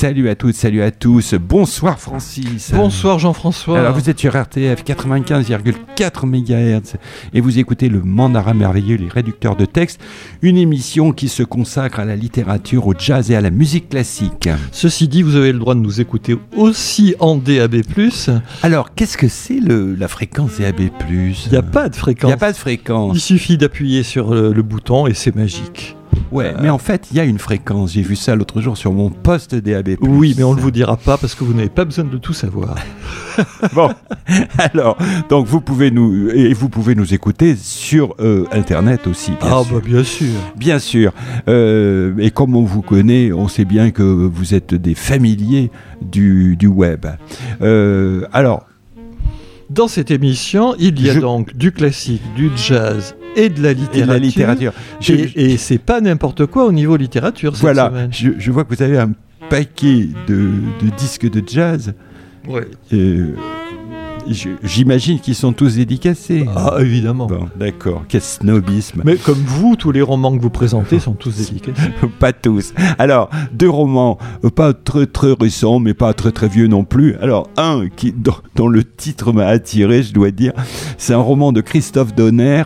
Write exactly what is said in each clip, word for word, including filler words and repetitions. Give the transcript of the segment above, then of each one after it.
Salut à toutes, salut à tous. Bonsoir Francis. Bonsoir Jean-François. Alors vous êtes sur R T F quatre-vingt-quinze virgule quatre mégahertz et vous écoutez le Mandarin merveilleux, les réducteurs de texte, une émission qui se consacre à la littérature, au jazz et à la musique classique. Ceci dit, vous avez le droit de nous écouter aussi en D A B plus. Alors qu'est-ce que c'est le, la fréquence D A B plus? Il n'y a pas de fréquence. Il n'y a pas de fréquence. Il suffit d'appuyer sur le, le bouton et c'est magique. Ouais, euh... mais en fait, il y a une fréquence. J'ai vu ça l'autre jour sur mon poste D A B plus. Oui, mais on ne vous dira pas parce que vous n'avez pas besoin de tout savoir. Bon, alors, donc vous pouvez nous et vous pouvez nous écouter sur euh, Internet aussi. Bien ah sûr. bah bien sûr. Bien sûr. Euh, et comme on vous connaît, on sait bien que vous êtes des familiers du, du web. Euh, alors. Dans cette émission, il y a je... donc du classique, du jazz et de la littérature. Et, la littérature. Je, et, je... et c'est pas n'importe quoi au niveau littérature cette voilà. semaine. Je, je vois que vous avez un paquet de, de disques de jazz. Ouais. Euh, je, j'imagine qu'ils sont tous dédicacés. Ah, évidemment. Bon, d'accord. Quel snobisme. Mais comme vous, tous les romans que vous présentez sont tous dédicacés. Pas tous. Alors, deux romans, pas très très récents, mais pas très très vieux non plus. Alors, un qui, dont, dont le titre m'a attiré, je dois dire, c'est un roman de Christophe Donner,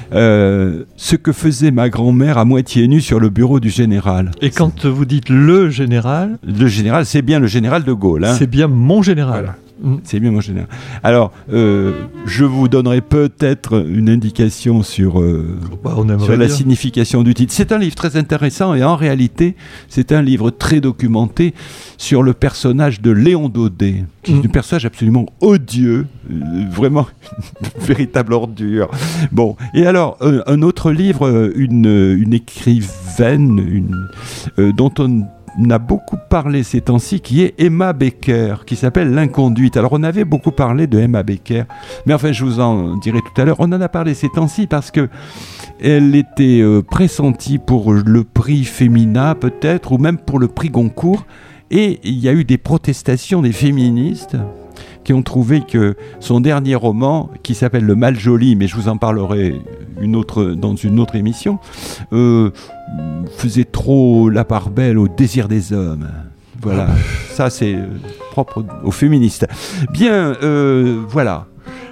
euh, Ce que faisait ma grand-mère à moitié nue sur le bureau du général. Et quand c'est... vous dites le général... Le général, c'est bien le général de Gaulle. Hein. C'est bien mon général. Voilà. C'est bien mon général. Alors, euh, je vous donnerai peut-être une indication sur, euh, bah, on sur la bien. signification du titre. C'est un livre très intéressant et en réalité, c'est un livre très documenté sur le personnage de Léon Daudet, qui mmh. est un personnage absolument odieux, euh, vraiment une véritable ordure. Bon, et alors, euh, un autre livre, une, une écrivaine une, euh, dont on On a beaucoup parlé ces temps-ci, qui est Emma Becker, qui s'appelle L'Inconduite. Alors, on avait beaucoup parlé de Emma Becker, mais enfin, je vous en dirai tout à l'heure. On en a parlé ces temps-ci parce que elle était euh, pressentie pour le prix Femina, peut-être, ou même pour le prix Goncourt. Et il y a eu des protestations des féministes qui ont trouvé que son dernier roman, qui s'appelle Le Mal Joli, mais je vous en parlerai une autre, dans une autre émission, euh, faisait trop la part belle au désir des hommes. Voilà, ça c'est euh, propre aux féministes. Bien, euh, voilà.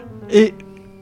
Et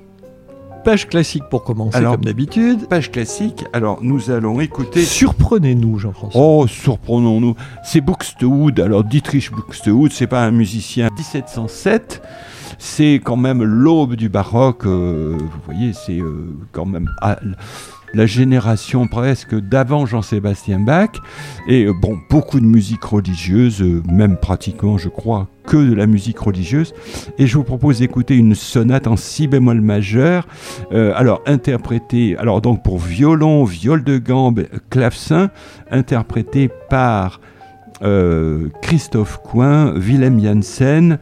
page classique pour commencer, alors, comme d'habitude. Page classique, alors nous allons écouter... Surprenez-nous, Jean-François. Oh, surprenons-nous. C'est Buxtehude. Alors, Dietrich Buxtehude, c'est pas un musicien. dix-sept cent sept, c'est quand même l'aube du baroque. Euh, vous voyez, c'est euh, quand même... Ah, la génération presque d'avant Jean-Sébastien Bach, et euh, bon, beaucoup de musique religieuse, euh, même pratiquement, je crois, que de la musique religieuse. Et je vous propose d'écouter une sonate en si bémol majeur, euh, alors interprétée, alors donc pour violon, viol de gambe, clavecin, interprétée par euh, Christophe Coin, Willem Janssen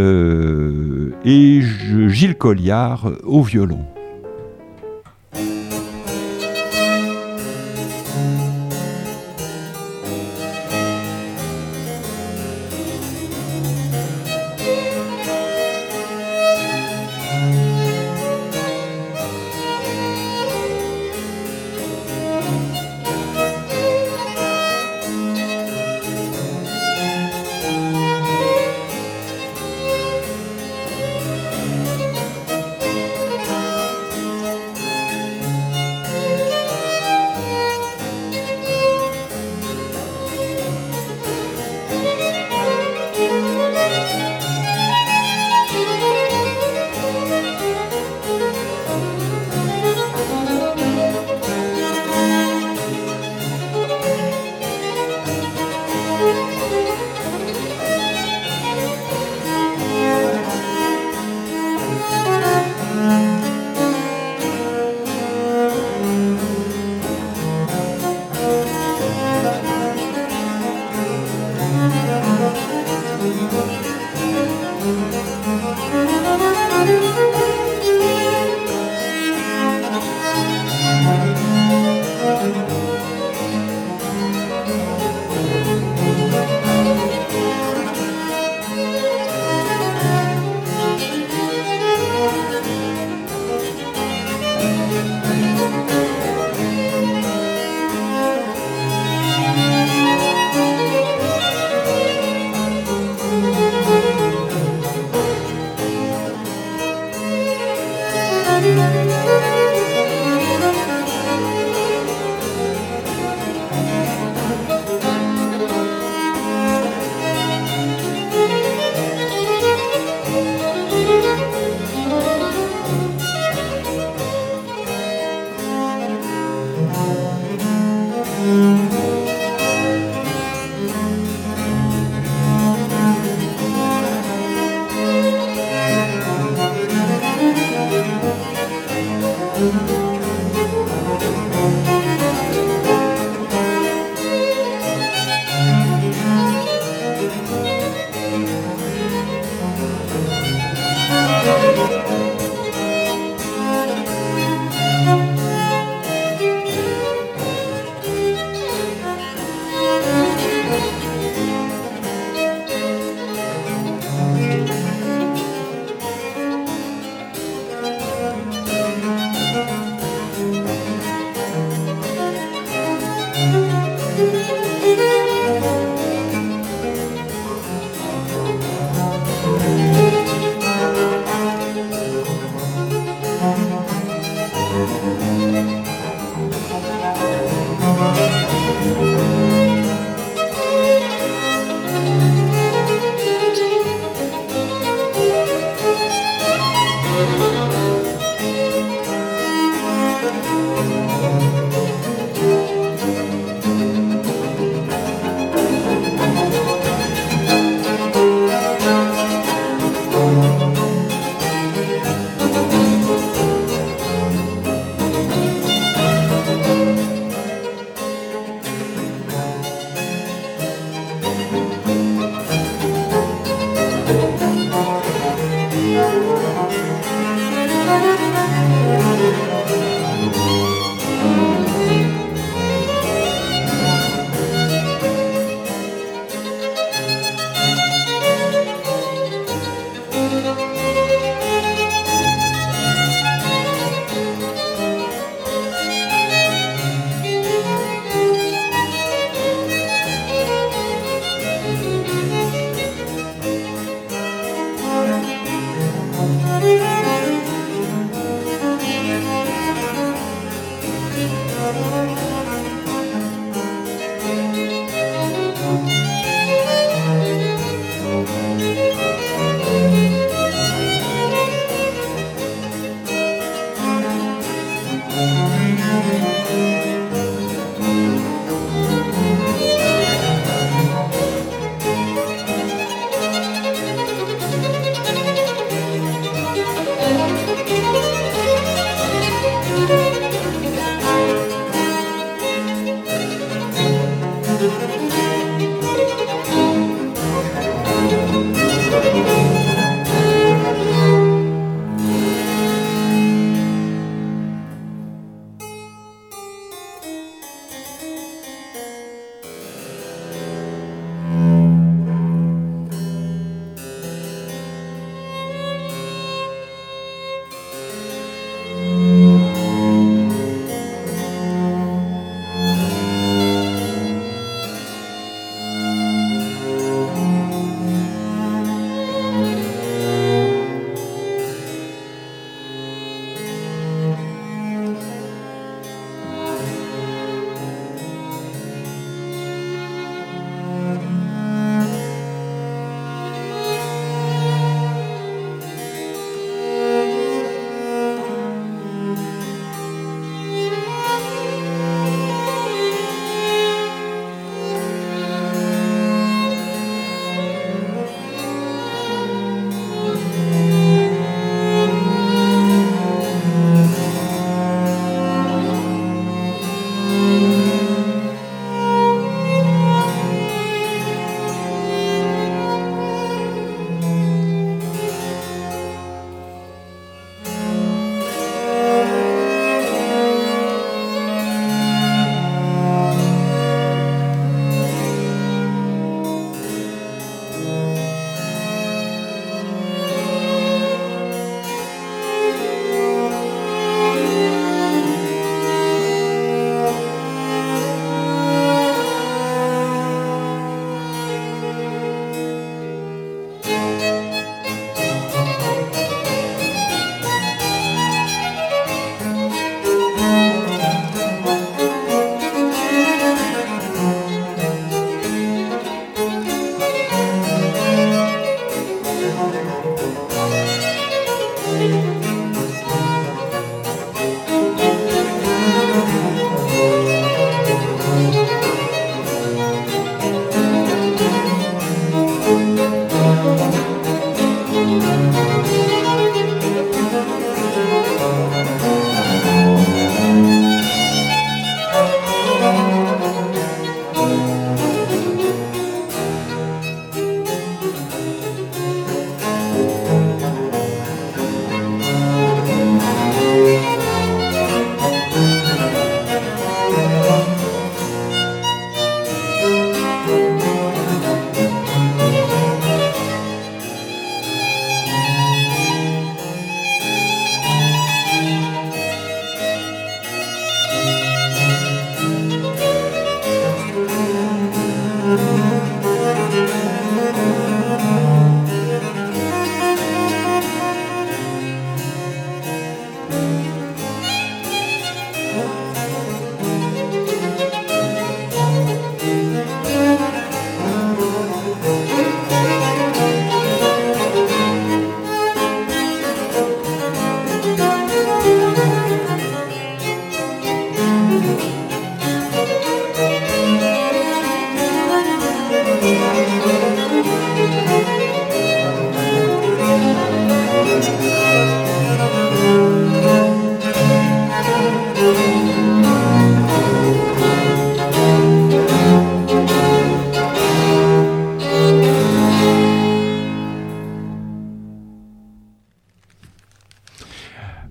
euh, et Gilles Colliard au violon.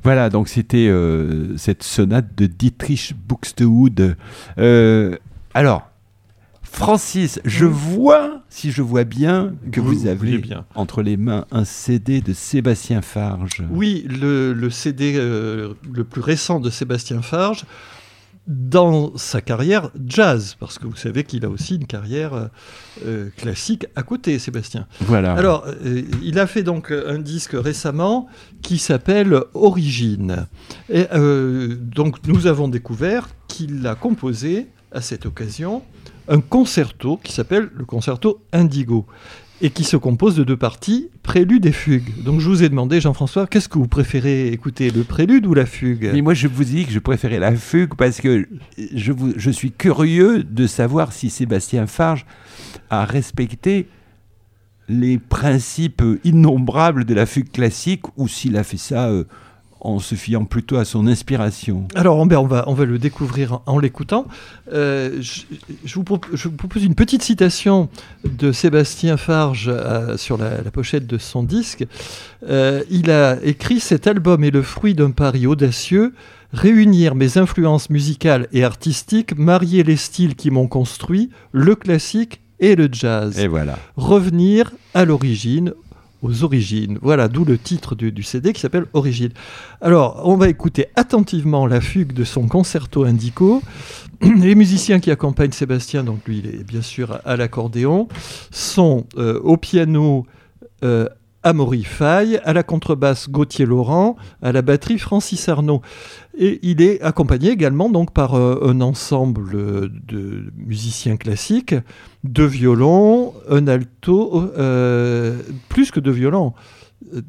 Voilà, donc c'était euh, cette sonate de Dietrich Buxtehude. Euh, alors, Francis, je vois, si je vois bien, que vous, vous avez bien entre les mains un C D de Sébastien Farge. Oui, le, le C D euh, le plus récent de Sébastien Farge, dans sa carrière jazz, parce que vous savez qu'il a aussi une carrière euh, classique à côté, Sébastien. Voilà. Alors, euh, il a fait donc un disque récemment qui s'appelle Origine. Et euh, donc, nous avons découvert qu'il a composé, à cette occasion, un concerto qui s'appelle le concerto Indigo, et qui se compose de deux parties, prélude et fugue. Donc je vous ai demandé, Jean-François, qu'est-ce que vous préférez écouter, le prélude ou la fugue ? Mais moi je vous dis que je préférais la fugue parce que je, vous, je suis curieux de savoir si Sébastien Farge a respecté les principes innombrables de la fugue classique ou s'il a fait ça euh, en se fiant plutôt à son inspiration. Alors, on va, on va le découvrir en, en l'écoutant. Euh, je, je, vous propose, je vous propose une petite citation de Sébastien Farge euh, sur la, la pochette de son disque. Euh, il a écrit « Cet album est le fruit d'un pari audacieux, réunir mes influences musicales et artistiques, marier les styles qui m'ont construit, le classique et le jazz. Et voilà. Revenir à l'origine, aux origines. » Voilà, d'où le titre du, du C D qui s'appelle Origine. Alors, on va écouter attentivement la fugue de son concerto Indigo. Les musiciens qui accompagnent Sébastien, donc lui, il est bien sûr à l'accordéon, sont euh, au piano euh, Amaury Faye, à la contrebasse Gauthier Laurent, à la batterie Francis Arnaud. Et il est accompagné également donc par euh, un ensemble de musiciens classiques, deux violons, un alto, euh, plus que deux violons, euh,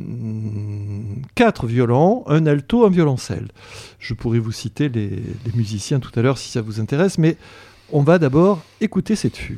quatre violons, un alto, un violoncelle. Je pourrais vous citer les, les musiciens tout à l'heure si ça vous intéresse, mais on va d'abord écouter cette fugue.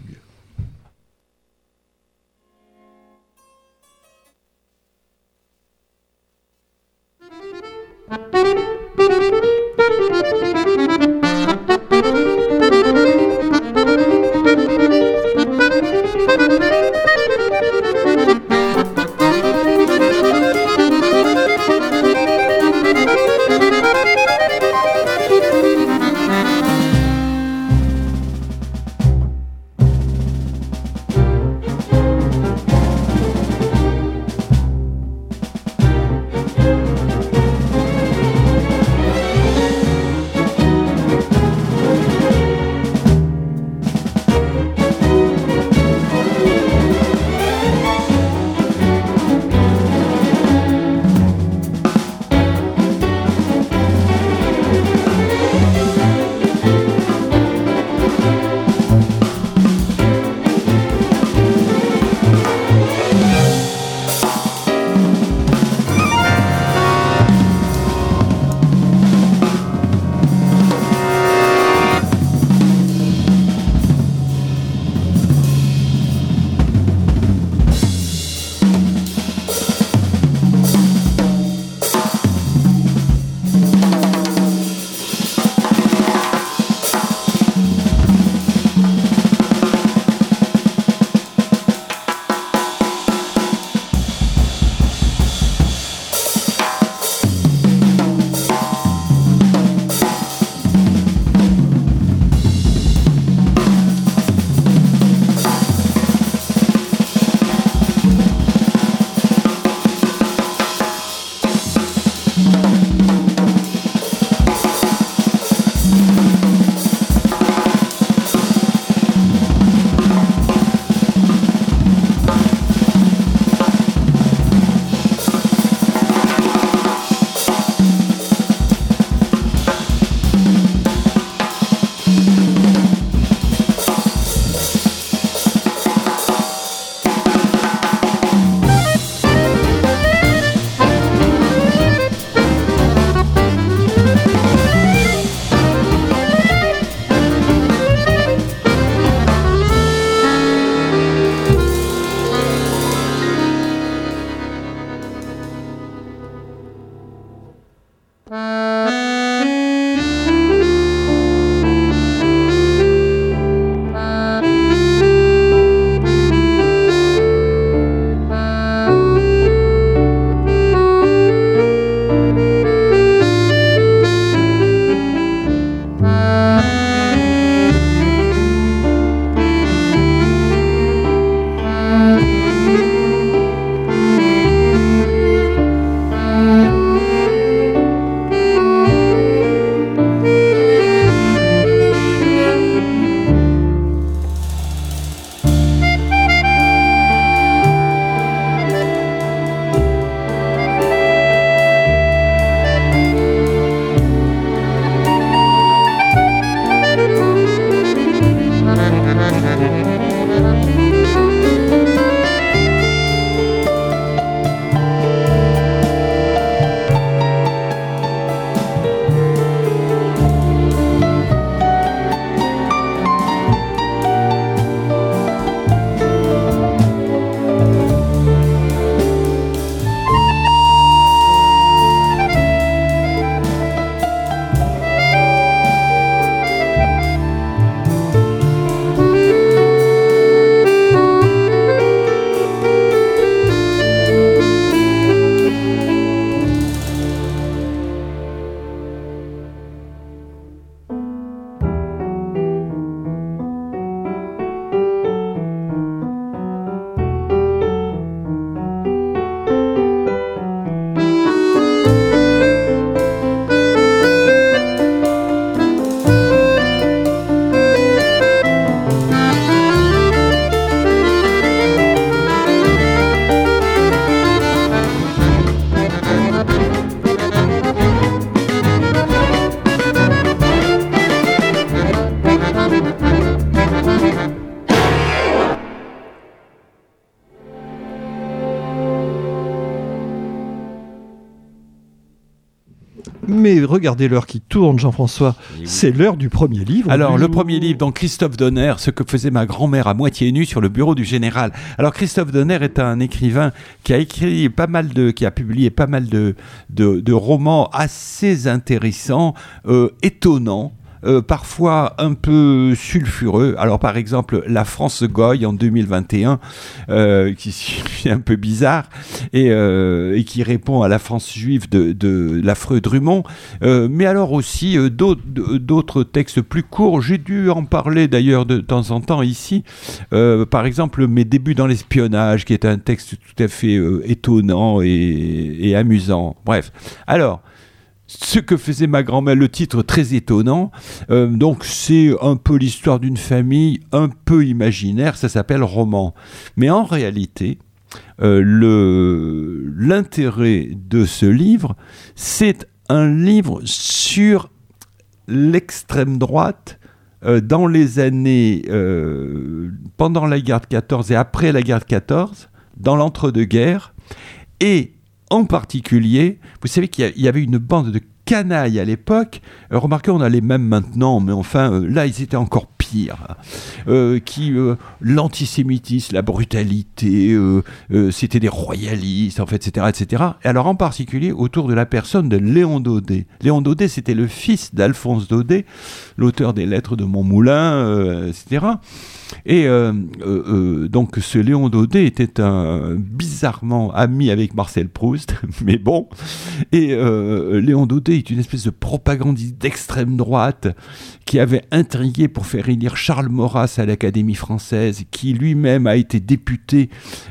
Mais regardez l'heure qui tourne, Jean-François. Oui. C'est l'heure du premier livre. Alors, du le jour. premier livre, donc Christophe Donner, Ce que faisait ma grand-mère à moitié nue sur le bureau du général. Alors, Christophe Donner est un écrivain qui a écrit pas mal de, qui a publié pas mal de, de, de romans assez intéressants, euh, étonnants. Euh, parfois un peu sulfureux. Alors par exemple La France Goy en deux mille vingt et un, euh, qui est un peu bizarre et, euh, et qui répond à la France juive de, de l'affreux Drummond. Euh, mais alors aussi euh, d'autres, d'autres textes plus courts. J'ai dû en parler d'ailleurs de temps en temps ici. Euh, par exemple Mes débuts dans l'espionnage, qui est un texte tout à fait euh, étonnant et, et amusant. Bref. Alors, Ce que faisait ma grand-mère, le titre très étonnant. Euh, donc c'est un peu l'histoire d'une famille un peu imaginaire, ça s'appelle roman. Mais en réalité, euh, le, l'intérêt de ce livre, c'est un livre sur l'extrême droite euh, dans les années, euh, pendant la guerre de quatorze et après la guerre de quatorze, dans l'entre-deux-guerres, et en particulier, vous savez qu'il y avait une bande de canailles à l'époque. Euh, remarquez, on a les mêmes maintenant, mais enfin, euh, là, ils étaient encore pires. Euh, qui, euh, l'antisémitisme, la brutalité, euh, euh, c'était des royalistes, en fait, et cetera, et cetera. Et alors, en particulier, autour de la personne de Léon Daudet. Léon Daudet, c'était le fils d'Alphonse Daudet, l'auteur des Lettres de Montmoulin, euh, et cetera. Et euh, euh, euh, donc ce Léon Daudet était un bizarrement ami avec Marcel Proust, mais bon. Et euh, Léon Daudet est une espèce de propagandiste d'extrême droite qui avait intrigué pour faire élire Charles Maurras à l'Académie française, qui lui-même a été député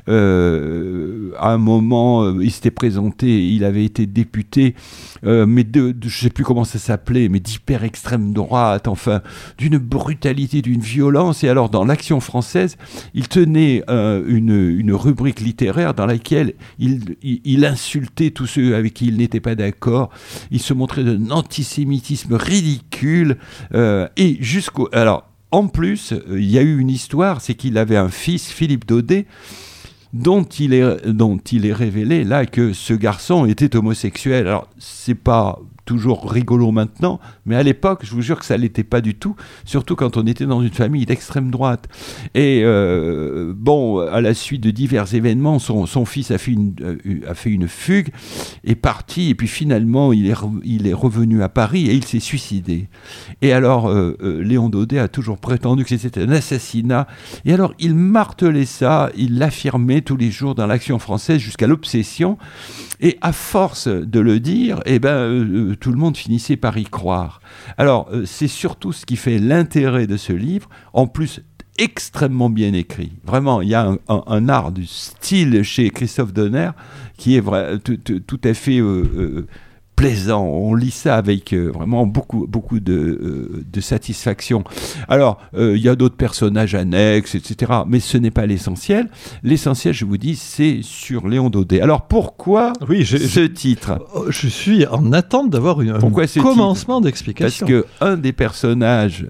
euh, à un moment. Euh, il s'était présenté, il avait été député, euh, mais de, de je ne sais plus comment ça s'appelait, mais d'hyper extrême droite, enfin d'une brutalité, d'une violence. Et alors dans l'Action française, il tenait euh, une, une rubrique littéraire dans laquelle il, il, il insultait tous ceux avec qui il n'était pas d'accord. Il se montrait d'un antisémitisme ridicule. Euh, et jusqu'au... Alors, en plus, euh, il y a eu une histoire, c'est qu'il avait un fils, Philippe Daudet, dont il est, dont il est révélé là que ce garçon était homosexuel. Alors, c'est pas toujours rigolo maintenant, mais à l'époque, je vous jure que ça l'était pas du tout, surtout quand on était dans une famille d'extrême droite. Et euh, bon, à la suite de divers événements, son, son fils a fait, une, a fait une fugue, est parti, et puis finalement, il est, il est revenu à Paris et il s'est suicidé. Et alors, euh, euh, Léon Daudet a toujours prétendu que c'était un assassinat, et alors il martelait ça, il l'affirmait tous les jours dans l'Action française jusqu'à l'obsession, et à force de le dire, eh ben, euh, tout le monde finissait par y croire. Alors, euh, c'est surtout ce qui fait l'intérêt de ce livre, en plus extrêmement bien écrit. Vraiment, il y a un, un, un art du style chez Christophe Donner qui est vrai, tout, tout, tout à fait euh, euh, plaisant. On lit ça avec euh, vraiment beaucoup, beaucoup de, euh, de satisfaction. Alors, euh, il y a d'autres personnages annexes, et cetera. Mais ce n'est pas l'essentiel. L'essentiel, je vous dis, c'est sur Léon Daudet. Alors, pourquoi oui, je, ce je, titre ? Je suis en attente d'avoir une, pourquoi un commencement titre d'explication. Parce qu'un des personnages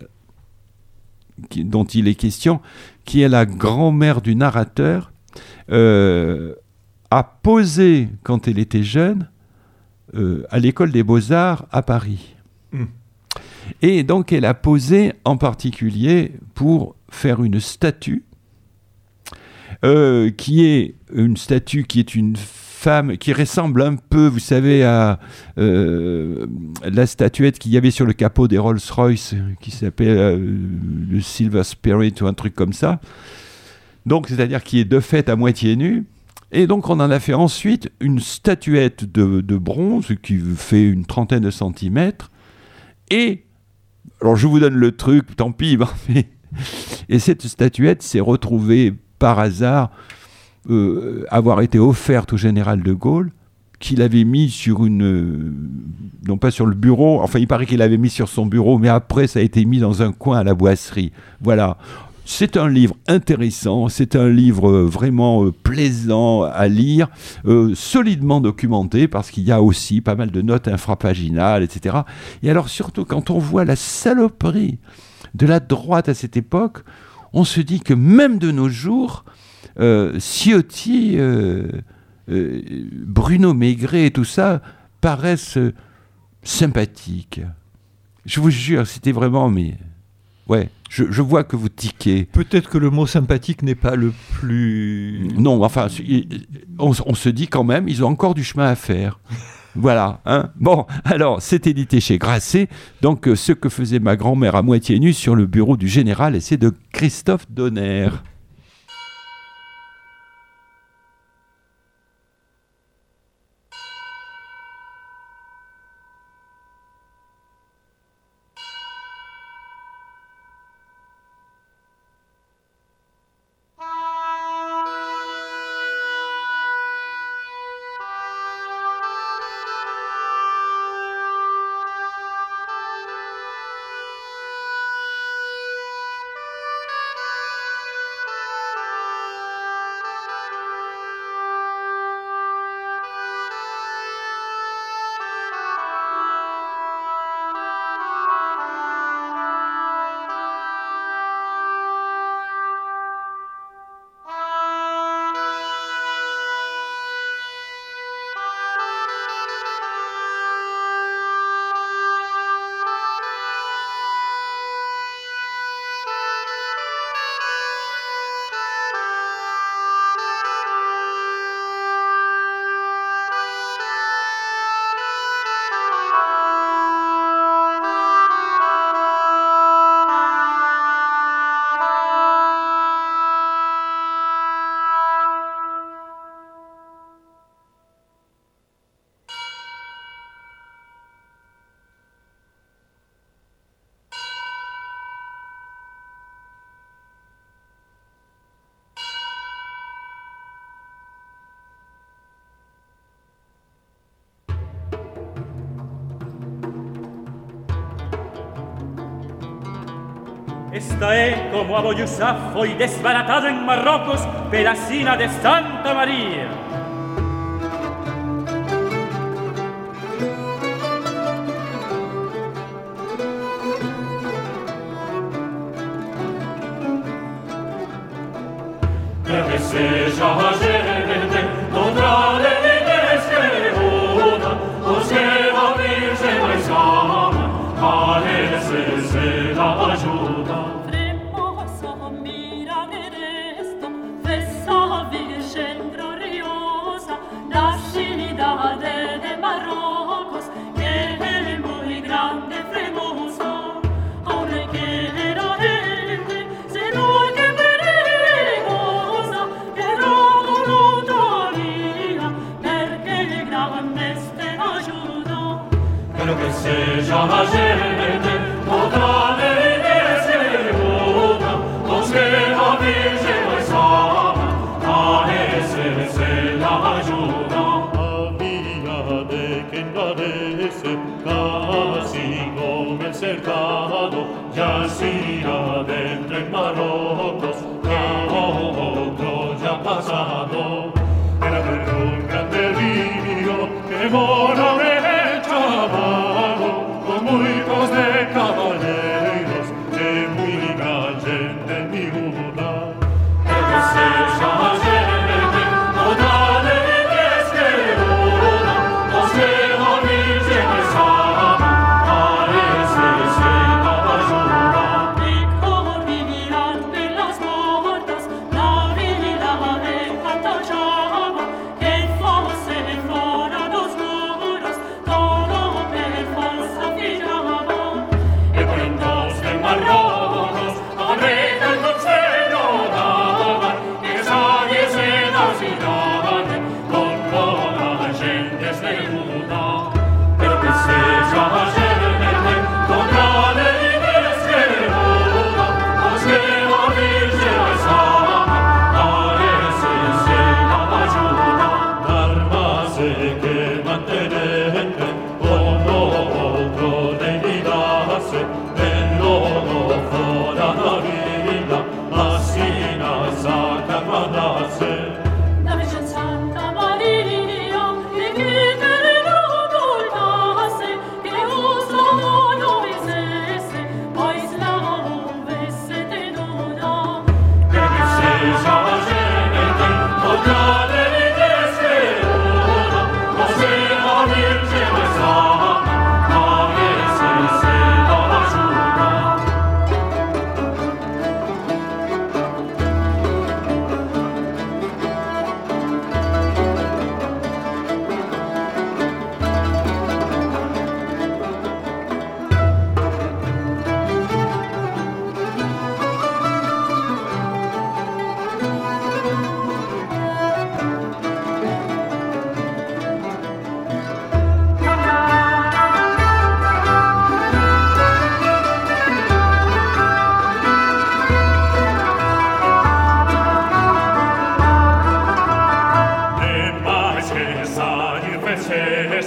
qui, dont il est question, qui est la grand-mère du narrateur, euh, a posé, quand elle était jeune, Euh, à l'école des Beaux-Arts à Paris. Mmh. Et donc elle a posé en particulier pour faire une statue euh, qui est une statue qui est une femme qui ressemble un peu, vous savez, à euh, la statuette qu'il y avait sur le capot des Rolls-Royce qui s'appelle euh, le Silver Spirit ou un truc comme ça. Donc c'est-à-dire qui est de fait à moitié nue. Et donc on en a fait ensuite une statuette de, de bronze qui fait une trentaine de centimètres. Et, alors je vous donne le truc, tant pis, mais, et cette statuette s'est retrouvée par hasard euh, avoir été offerte au général de Gaulle, qui l'avait mis sur une... Euh, non pas sur le bureau, enfin il paraît qu'il l'avait mis sur son bureau, mais après ça a été mis dans un coin à la Boisserie. Voilà. C'est un livre intéressant, c'est un livre vraiment euh, plaisant à lire, euh, solidement documenté, parce qu'il y a aussi pas mal de notes infrapaginales, et cetera. Et alors surtout, quand on voit la saloperie de la droite à cette époque, on se dit que même de nos jours, euh, Ciotti, euh, euh, Bruno Maigret et tout ça paraissent sympathique. Je vous jure, c'était vraiment... Mais... Ouais, je, je vois que vous tiquez. Peut-être que le mot sympathique n'est pas le plus... Non, enfin, on, on se dit quand même, ils ont encore du chemin à faire. Voilà. Hein. Bon, alors, c'est édité chez Grasset. Donc, euh, ce que faisait ma grand-mère à moitié nue sur le bureau du général, et c'est de Christophe Donner. Esta é como a Boyusá foi desbaratado en Marrocos pela sina de Santa María. Que seja a gente contra leyes que una, os que a Virgen mais ama, a esse se da ajuda. Seja a gente toda leyes que una, os que a Virgen mais ama, a esse se la ajuda. Había de que enladece, casi como el cercado, yacía dentro en Marrocos, a otro ya pasado. Era pero un grande río que mora me echaba, muitos de caballeros, de muy gran gente miúda. Que seja a gente toda leyes que una, os que a Virgen mais ama, a esse se da ajuda. E como vivían pelas portas, na vida encantajava, quem fosse fora dos muros, todo per falsa fiava. E prendos de Marrocos, a rei del conselho dava, e saísse da cidade, con toda a gente esleguda. Pero que seja a gente contra leyes que una, os que a Virgen mais ama, a esse se la ajuda. Armas que mantenente, como outro denidase, nell'uomo fora la vita, la sina sacra mandasse.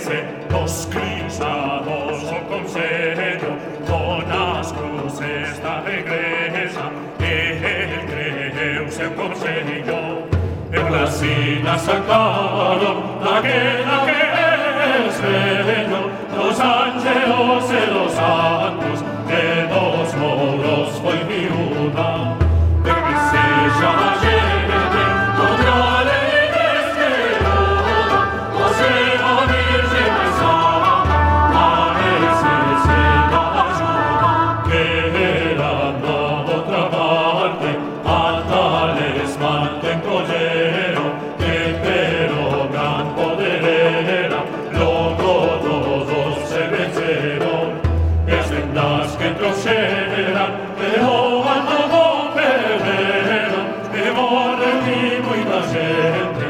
ese, los crisados son consello, con las cruces da regresa, el creu seu consello. En la sina sacaron aquella que es bello, los ángelos y los santos, de dos moros fue viuda. De que se llama gente, contra ley desquerosa, o sea virgen de sana, a ese se la ayuda, que era la otra parte, a tales manten collero, que pero gran poder era, luego todos se venceron, es vendas que entroseran, pero a todo perderon, que morre vivo y la gente,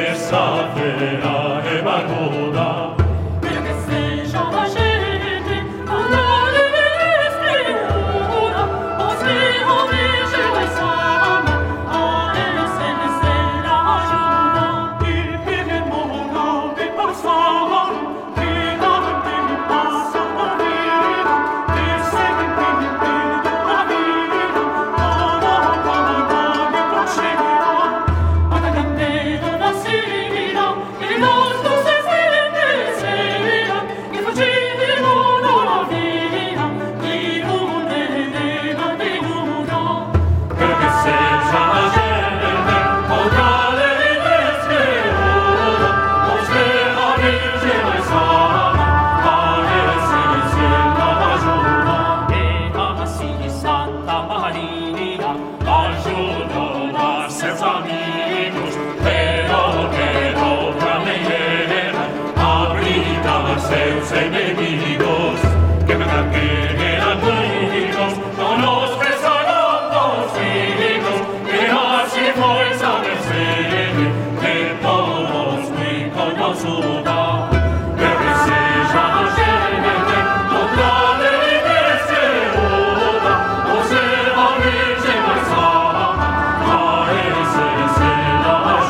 desafera e baguda. Pero que se llama gente, con la ley escritura, o sea, virgen de sana, a ese se la ayuda. Y pidemos de pasar, que la gente pasa la vida, que se entiende la vida, para para que prosiguiera. Hasta que Pedro nacida, y los dulces bendecidas, y fuggivano la vida, y un nena de uno. Pero que se llama gente, otra ley desquerosa, o sea, virgen de sana, a ese se la ayuda. E assim Santa Maria Ayudó a seus amigos, pero que otra manera abriga seus enemigos, que verdad que eran ricos, no nos pesaron dos hijos, que así fue esa merced, que todos muy conocida. Pero que se llama gente, otra ley desquerosa, o sea, virgen de sana, a ese se la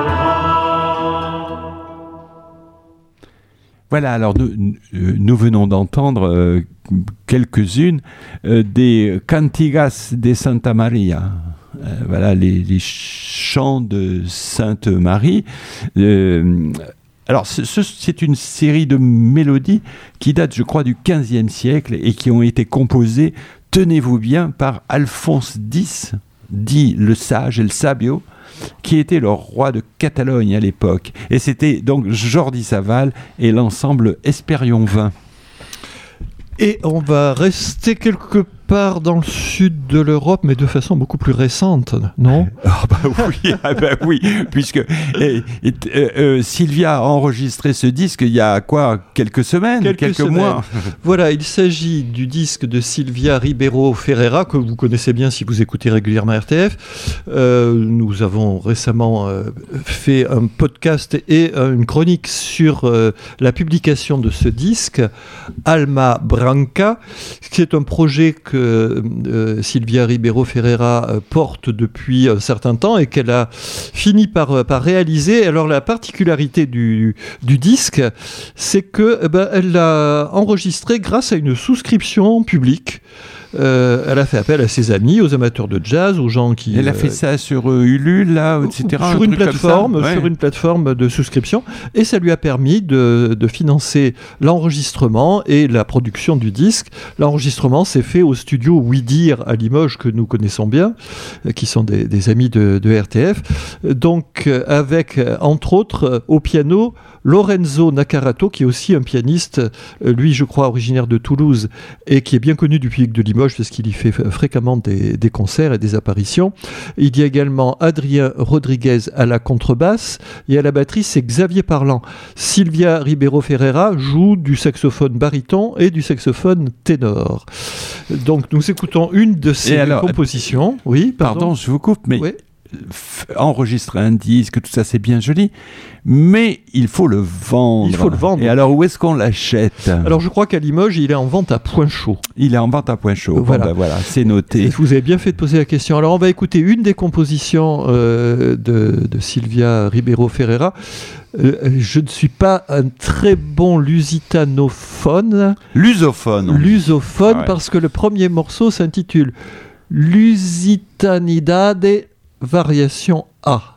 ayuda. Voilà, alors nous, nous venons d'entendre euh, quelques-unes euh, des Cantigas de Santa Maria. Euh, voilà, les, les chants de Sainte Marie. Euh, alors, ce, ce, c'est une série de mélodies qui datent, je crois, du quinzième siècle et qui ont été composées, tenez-vous bien, par Alphonse X, dit le sage, el sabio, qui était le roi de Catalogne à l'époque. Et c'était donc Jordi Savall et l'ensemble Espérion vingt. Et on va rester quelque part dans le sud de l'Europe, mais de façon beaucoup plus récente, non ? Ah bah oui, ah bah oui, puisque et, et, euh, euh, Sylvia a enregistré ce disque il y a quoi, quelques semaines, Quelques, quelques semaines. mois. Voilà, il s'agit du disque de Silvia Ribeiro Ferreira, que vous connaissez bien si vous écoutez régulièrement R T F. Euh, nous avons récemment euh, fait un podcast et euh, une chronique sur euh, la publication de ce disque, Alma Branca, qui est un projet que euh, Silvia Ribeiro Ferreira euh, porte depuis un certain temps et qu'elle a fini par, euh, par réaliser. Alors la particularité du, du disque, c'est que eh ben, elle l'a enregistré grâce à une souscription publique. Euh, elle a fait appel à ses amis, aux amateurs de jazz, aux gens qui... Elle a fait euh, ça sur euh, Ulule, là, et cetera. Sur un une truc comme plateforme, ça. Ouais. sur une plateforme de souscription, et ça lui a permis de, de financer l'enregistrement et la production du disque. L'enregistrement s'est fait au studio Oui Dire à Limoges, que nous connaissons bien, euh, qui sont des, des amis de, de R T F. Donc, euh, avec, euh, entre autres, euh, au piano, Lorenzo Nakarato, qui est aussi un pianiste, euh, lui, je crois, originaire de Toulouse, et qui est bien connu du public de Limoges, parce qu'il y fait f- fréquemment des, des concerts et des apparitions. Il y a également Adrien Rodriguez à la contrebasse, et à la batterie, c'est Xavier Parlant. Silvia Ribeiro Ferreira joue du saxophone baryton et du saxophone ténor. Donc, nous écoutons une de ces alors, compositions. Oui, pardon. Pardon, je vous coupe, mais Oui. f- enregistrer un disque, tout ça, c'est bien joli, mais il faut le vendre. Il faut le vendre. Et alors, où est-ce qu'on l'achète ? Alors, je crois qu'à Limoges, il est en vente à point chaud. Il est en vente à point chaud. Voilà. Bon, ben voilà, c'est noté. Vous avez bien fait de poser la question. Alors, on va écouter une des compositions euh, de, de Silvia Ribeiro Ferreira. Euh, je ne suis pas un très bon lusitanophone. Lusophone. Lusophone, Ah ouais. parce que le premier morceau s'intitule Lusitanidade Variation A.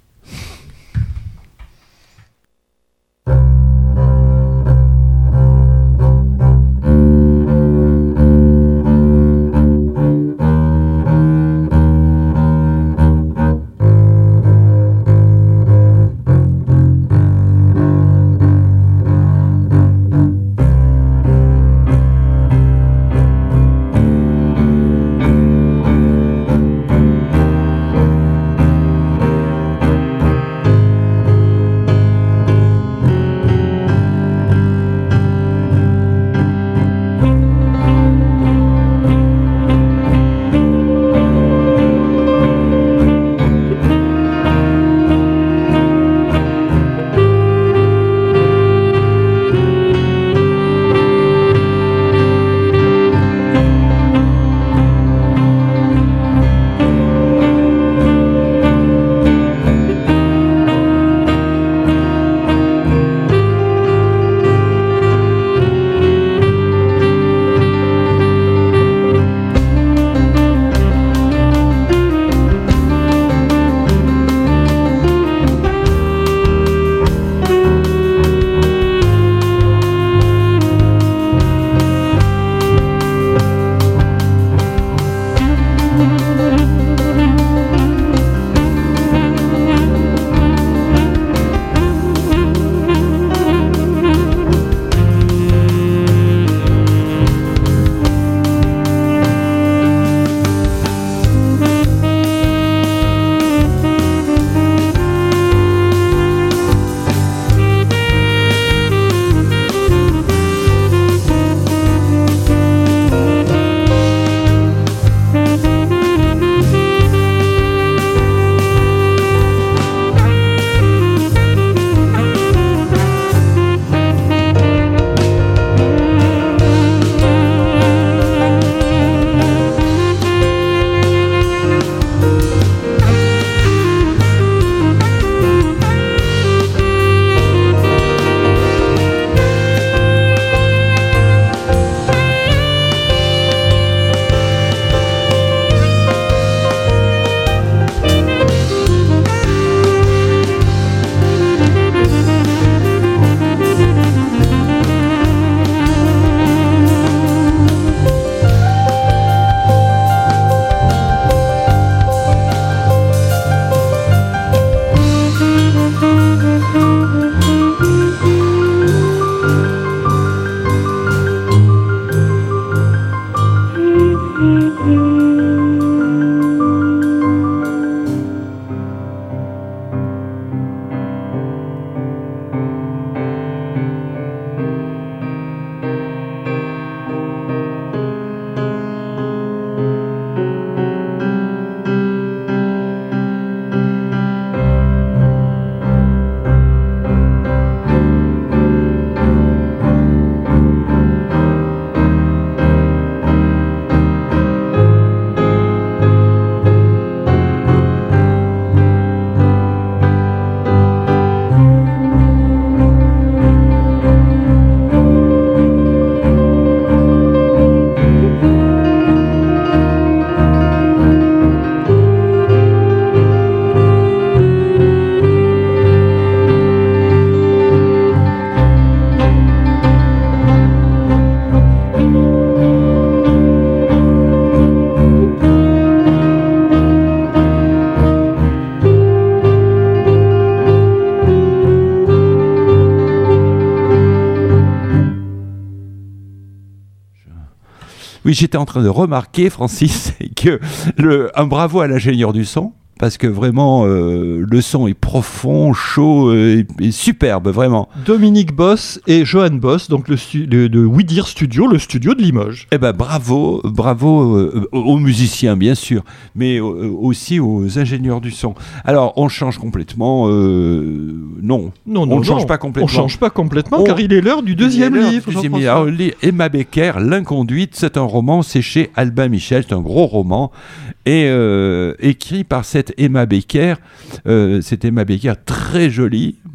Oui, j'étais en train de remarquer, Francis, que le, un bravo à l'ingénieur du son, parce que vraiment, euh, le son est profond, chaud euh, et, et superbe, vraiment. Dominique Boss et Johan Boss, donc le, stu- le de We Dear Studio, le studio de Limoges. Eh ben bravo, bravo euh, aux musiciens, bien sûr, mais euh, aussi aux ingénieurs du son. Alors, on change complètement, euh, non, Non, on non, ne change non. pas complètement. On change pas complètement, On- car il est l'heure du deuxième Il est l'heure livre. du deuxième Jean-François. livre. Alors, li- Emma Becker, L'Inconduite, c'est un roman, c'est chez Albin Michel, c'est un gros roman, et euh, écrit par cette Emma Becker, euh, cette Emma Becker très jolie,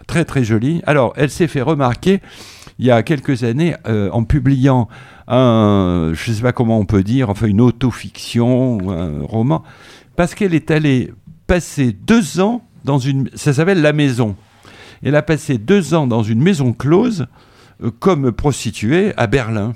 très très jolie. Alors, elle s'est fait remarquer il y a quelques années euh, en publiant un, je ne sais pas comment on peut dire, enfin une autofiction ou un roman, parce qu'elle est allée passer deux ans dans une... Ça s'appelle La Maison. Elle a passé deux ans dans une maison close euh, comme prostituée à Berlin.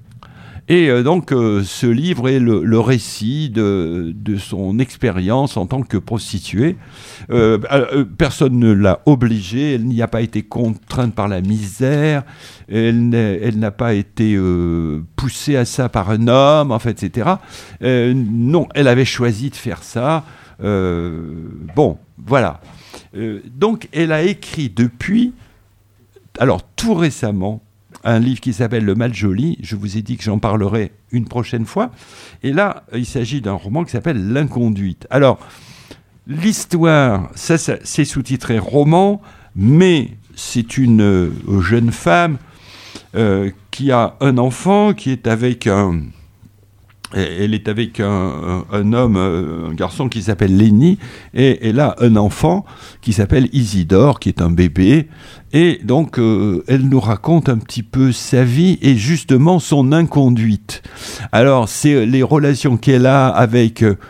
Et euh, donc, euh, ce livre est le, le récit de, de son expérience en tant que prostituée. Euh, euh, personne ne l'a obligée, elle n'y a pas été contrainte par la misère, elle, elle n'a pas été euh, poussée à ça par un homme, en fait, et cetera. Euh, non, elle avait choisi de faire ça. Euh, bon, voilà. Euh, donc, elle a écrit depuis, alors tout récemment, un livre qui s'appelle Le Mal Joli. Je vous ai dit que j'en parlerai une prochaine fois. Et là, il s'agit d'un roman qui s'appelle L'Inconduite. Alors, l'histoire, ça, ça c'est sous-titré roman, mais c'est une euh, jeune femme euh, qui a un enfant, qui est avec un... Elle est avec un, un, un homme, un garçon qui s'appelle Lenny, et elle a un enfant qui s'appelle Isidore, qui est un bébé. Et donc, euh, elle nous raconte un petit peu sa vie et justement son inconduite. Alors, c'est les relations qu'elle a avec euh,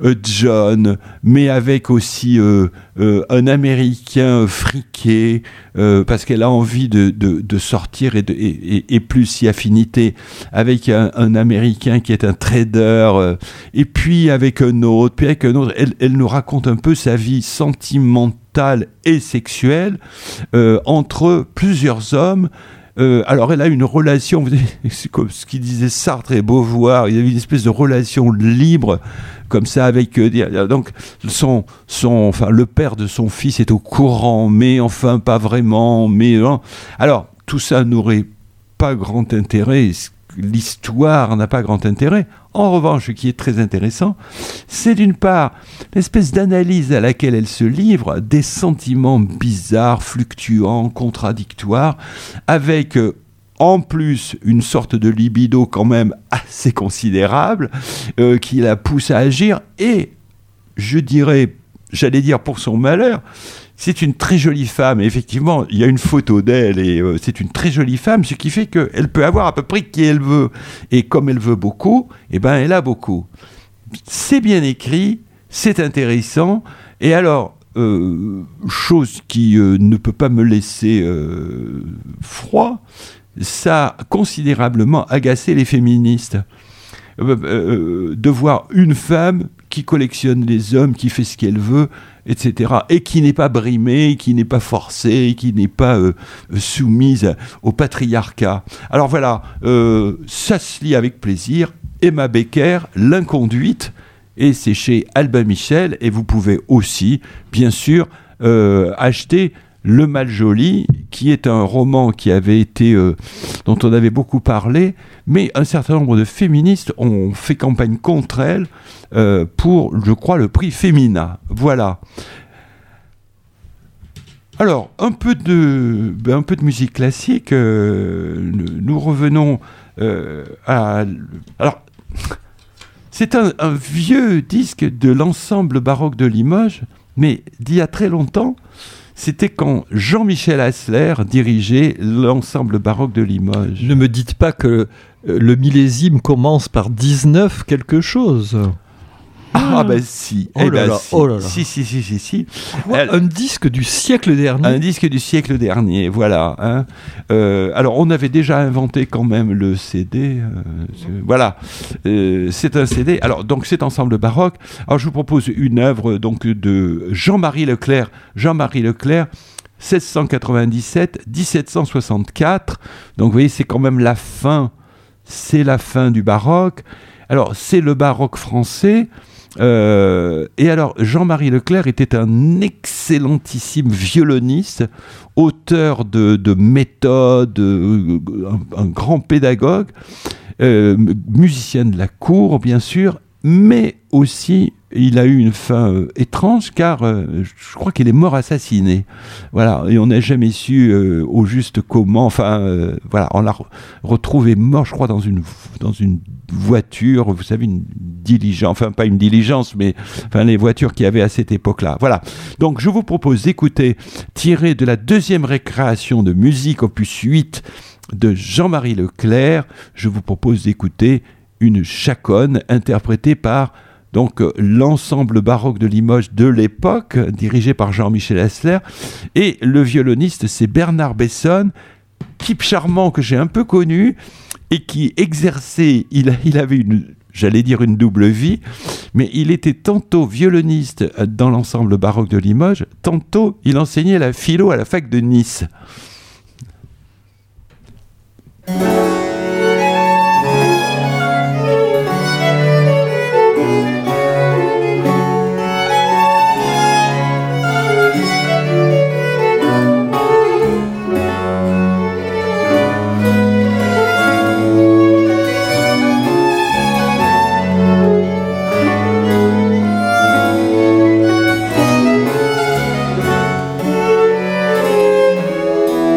John, mais avec aussi euh, euh, un Américain friqué, euh, parce qu'elle a envie de, de, de sortir et, de, et, et, et plus si affinité avec un, un Américain qui est un trader, euh, et puis avec un autre, puis avec un autre. Elle, elle nous raconte un peu sa vie sentimentale et sexuelle euh, entre plusieurs hommes. Euh, alors elle a une relation, c'est comme ce qu'ils disaient Sartre et Beauvoir, il y avait une espèce de relation libre comme ça avec euh, donc son son enfin le père de son fils est au courant, mais enfin pas vraiment, mais hein. Alors tout ça n'aurait pas grand intérêt, l'histoire n'a pas grand intérêt. En revanche, ce qui est très intéressant, c'est d'une part l'espèce d'analyse à laquelle elle se livre des sentiments bizarres, fluctuants, contradictoires, avec euh, en plus une sorte de libido quand même assez considérable euh, qui la pousse à agir. Et je dirais, j'allais dire pour son malheur, c'est une très jolie femme. Et effectivement, il y a une photo d'elle et euh, c'est une très jolie femme, ce qui fait qu'elle peut avoir à peu près qui elle veut. Et comme elle veut beaucoup, eh ben, elle a beaucoup. C'est bien écrit, c'est intéressant. Et alors, euh, chose qui euh, ne peut pas me laisser euh, froid, ça a considérablement agacé les féministes. Euh, euh, de voir une femme qui collectionne les hommes, qui fait ce qu'elle veut, et cetera, et qui n'est pas brimée, qui n'est pas forcée, qui n'est pas euh, soumise au patriarcat. Alors voilà, euh, ça se lit avec plaisir. Emma Becker, L'Inconduite, et c'est chez Albin Michel, et vous pouvez aussi, bien sûr, euh, acheter Le Mal Joli, qui est un roman qui avait été, euh, dont on avait beaucoup parlé, mais un certain nombre de féministes ont fait campagne contre elle euh, pour, je crois, le prix Femina. Voilà. Alors, un peu de, ben, un peu de musique classique. Euh, nous revenons euh, à... Alors, c'est un, un vieux disque de l'ensemble baroque de Limoges, mais d'il y a très longtemps. C'était quand Jean-Michel Hassler dirigeait l'ensemble baroque de Limoges. Ne me dites pas que euh, le millésime commence par dix-neuf quelque chose. Ah, ah ben si. Oh eh là ben là, si. oh là là. si, si, si, si, si. Quoi, Elle- un disque du siècle dernier. Un disque du siècle dernier, voilà. Hein. Euh, alors, on avait déjà inventé quand même le C D. Euh, c'est- voilà, Euh, c'est un C D. Alors, donc, cet ensemble baroque. Alors, je vous propose une œuvre donc de Jean-Marie Leclerc. Jean-Marie Leclerc, seize cent quatre-vingt-dix-sept à dix-sept cent soixante-quatre. Donc, vous voyez, c'est quand même la fin. C'est la fin du baroque. Alors, c'est le baroque français. Euh, et alors, Jean-Marie Leclerc était un excellentissime violoniste, auteur de, de méthodes, euh, un, un grand pédagogue, euh, musicien de la cour, bien sûr, mais aussi, il a eu une fin euh, étrange car euh, je crois qu'il est mort assassiné. Voilà, et on n'a jamais su euh, au juste comment. Enfin, euh, voilà, on l'a re- retrouvé mort, je crois, dans une dans une voiture. Vous savez, une diligence. Enfin, pas une diligence, mais enfin les voitures qu'il y avait à cette époque-là. Voilà. Donc, je vous propose d'écouter, tiré de la deuxième récréation de musique opus huit de Jean-Marie Leclerc, je vous propose d'écouter une chaconne interprétée par donc euh, l'ensemble baroque de Limoges de l'époque, dirigé par Jean-Michel Hassler, et le violoniste c'est Bernard Besson, type charmant que j'ai un peu connu et qui exerçait, il, il avait une, j'allais dire une double vie, mais il était tantôt violoniste dans l'ensemble baroque de Limoges, tantôt il enseignait la philo à la fac de Nice. Thank you.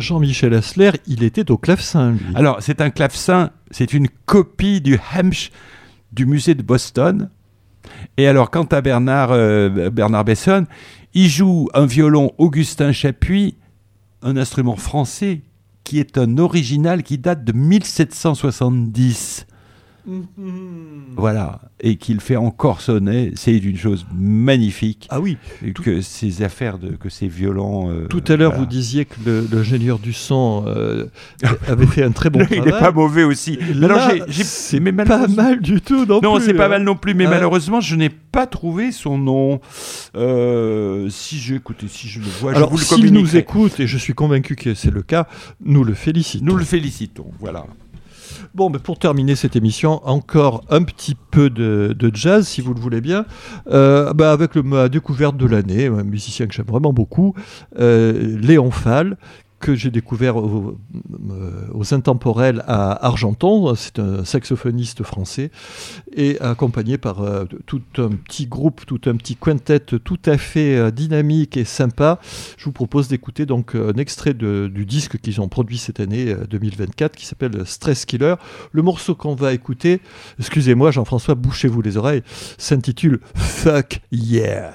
Jean-Michel Hassler, il était au clavecin, lui. Alors, c'est un clavecin, c'est une copie du Hemsch du musée de Boston. Et alors, quant à Bernard, euh, Bernard Besson, il joue un violon Augustin Chapuis, un instrument français qui est un original qui date de mille sept cent soixante-dix. Mm-hmm. Voilà, et qu'il fait encore sonner, c'est une chose magnifique. Ah oui. Que ces affaires, de, que ces violons. Euh, Tout à l'heure, voilà. vous disiez que le, l'ingénieur du son euh, avait fait un très bon travail. Il n'est pas mauvais aussi. Là, Alors, j'ai, j'ai, c'est mais pas mal du tout non, non plus. c'est pas hein. mal non plus, mais Ah. malheureusement, je n'ai pas trouvé son nom. Euh, si je, écoutez, si je le vois, Alors, je vous le s'il communiquerai. nous écoute, et je suis convaincu que c'est le cas, nous le félicitons. Nous le félicitons, voilà. Bon, ben pour terminer cette émission, encore un petit peu de, de jazz, si vous le voulez bien, euh, ben avec le, ma découverte de l'année, un musicien que j'aime vraiment beaucoup, euh, Léon Fall, que j'ai découvert au- euh, aux Intemporels à Argenton. C'est un saxophoniste français et accompagné par euh, tout un petit groupe, tout un petit quintet tout à fait euh, dynamique et sympa. Je vous propose d'écouter donc un extrait de- du disque qu'ils ont produit cette année euh, deux mille vingt-quatre qui s'appelle Stress Killer. Le morceau qu'on va écouter, excusez-moi Jean-François, bouchez-vous les oreilles, s'intitule Fuck Yeah.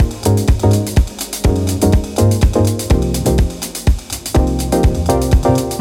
Fuck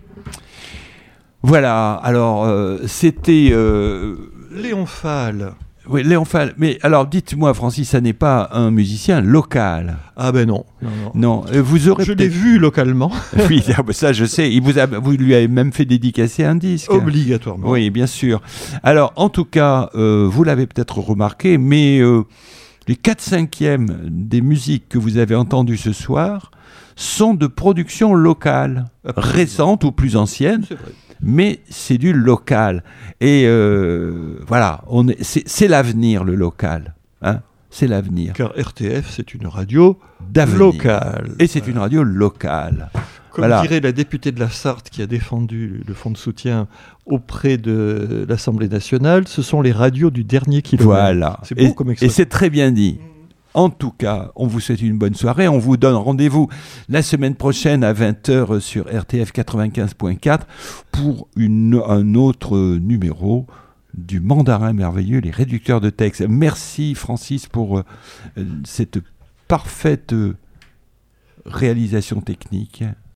Voilà, alors euh, c'était... Euh, Léon Fall. Oui, Léon Fall. Mais alors dites-moi, Francis, ça n'est pas un musicien local. Ah ben non. Non, non. Non, euh, vous aurez Je l'ai peut-être... vu localement. Oui, ah bah ça je sais. Il vous, a... vous lui avez même fait dédicacer un disque. Obligatoirement. Oui, bien sûr. Alors, en tout cas, euh, vous l'avez peut-être remarqué, mais euh, les quatre cinquièmes des musiques que vous avez entendues ce soir sont de production locale, Absolument. récente ou plus ancienne. C'est vrai. Mais c'est du local. Et euh, voilà, on est, c'est, c'est l'avenir, le local. Hein, c'est l'avenir. Car R T F, c'est une radio D'avenir. locale. Et c'est une radio locale. Comme Voilà. dirait la députée de la Sarthe qui a défendu le fonds de soutien auprès de l'Assemblée nationale, ce sont les radios du dernier kilomètre. Voilà. C'est beau et, comme et expression. c'est très bien dit. En tout cas, on vous souhaite une bonne soirée. On vous donne rendez-vous la semaine prochaine à vingt heures sur R T F quatre-vingt-quinze point quatre pour une, un autre numéro du Mandarin merveilleux, les réducteurs de texte. Merci Francis pour euh, cette parfaite euh, réalisation technique.